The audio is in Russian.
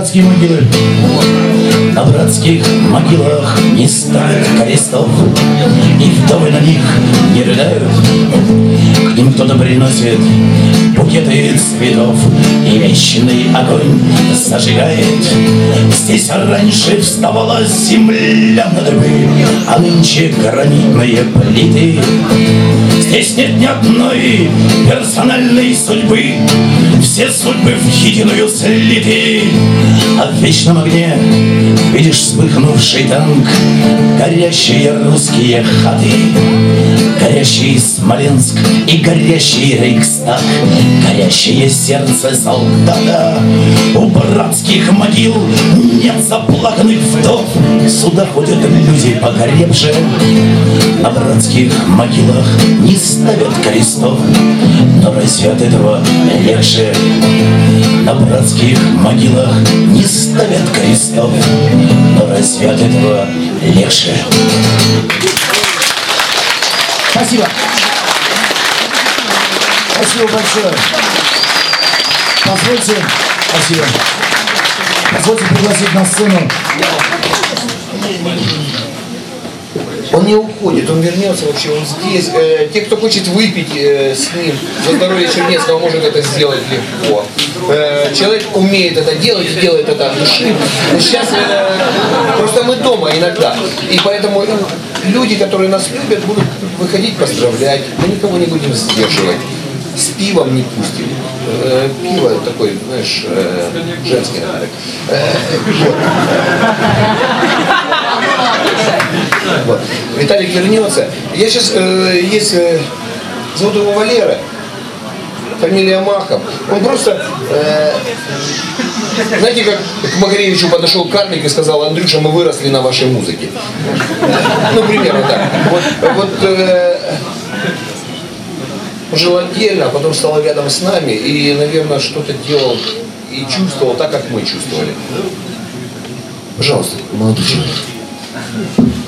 братские могилы. На братских могилах не ставят крестов, и вдовы на них не рыдают. К ним кто-то приносит букеты цветов и вечный огонь зажигает. Здесь раньше вставала земля на дыбы, а нынче гранитные плиты. Здесь нет ни одной персональной судьбы, все судьбы в единую слиты. А в вечном огне видишь вспыхнувший танк, горящие русские хаты, горящий Смоленск и горящий Рейхстаг, горящее сердце солдата. У братских могил нет заплаканных вдов, сюда ходят люди погоревшие. На братских могилах не ставят крестов, но разве от этого легче? На братских могилах не ставят крестов, но разве от этого легче? Спасибо. Спасибо большое. Позвольте, спасибо. Позвольте пригласить на сцену. Он не уходит, он вернется вообще, он здесь. Те, кто хочет выпить с ним за здоровье Чернецкого, может это сделать легко. Человек умеет это делать и делает это от души. Сейчас просто мы дома иногда. И поэтому люди, которые нас любят, будут выходить поздравлять. Мы никого не будем сдерживать. С пивом не пустим. Пиво такой, знаешь, женский напиток. Вот. Виталик вернется. Я сейчас зовут его Валера, фамилия Махов. Он просто, знаете, как к Макаревичу подошел карлик и сказал: Андрюша, мы выросли на вашей музыке. Ну, примерно так. Вот жил отдельно, а потом стал рядом с нами и, наверное, что-то делал и чувствовал так, как мы чувствовали. Пожалуйста, молодой человек.